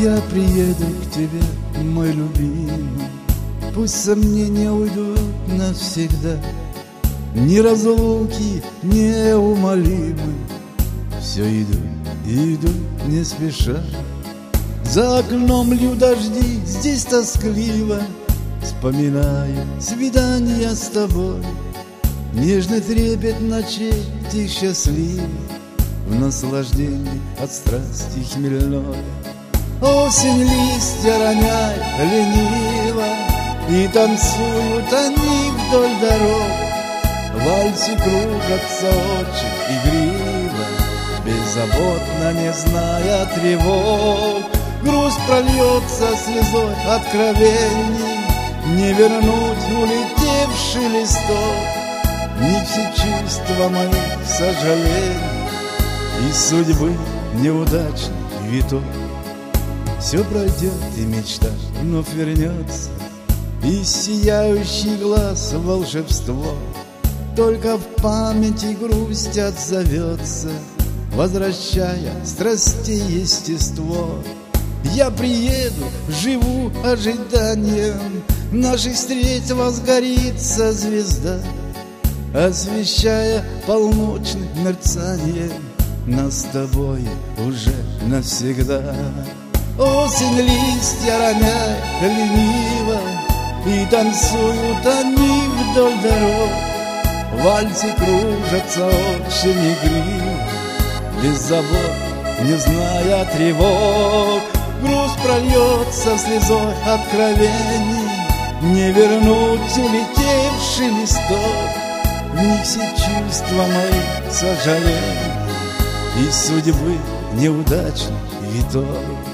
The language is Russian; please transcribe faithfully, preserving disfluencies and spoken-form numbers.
Я приеду к тебе, мой любимый, пусть сомнения уйдут навсегда. Ни разлуки неумолимы, все идут и идут не спеша. За окном льют дожди, здесь тоскливо, вспоминаю свидания с тобой. Нежный трепет ночей, ты счастлив, в наслаждении от страсти хмельной. Осень листья роняет лениво, и танцуют они вдоль дорог. Вальсы кружатся очень игриво, беззаботно, не зная тревог. Грусть прольется слезой откровений, не вернуть улетевший листок. Не все чувства мои сожалений и судьбы неудачный виток. Все пройдет, и мечта вновь вернется, и сияющий глаз волшебство. Только в памяти грусть отзовется, возвращая страстей естество. Я приеду, живу ожиданием, наших встреч возгорится звезда, освещая полночным мерцанием нас с тобой уже навсегда. Осень листья роняет лениво, и танцуют они вдоль дорог. Вальсы кружатся очень игриво, без забот, не зная тревог. Грусть прольется слезой откровений, не вернуть улетевший листок. В них все чувства мои сожаления и судьбы неудачный виток.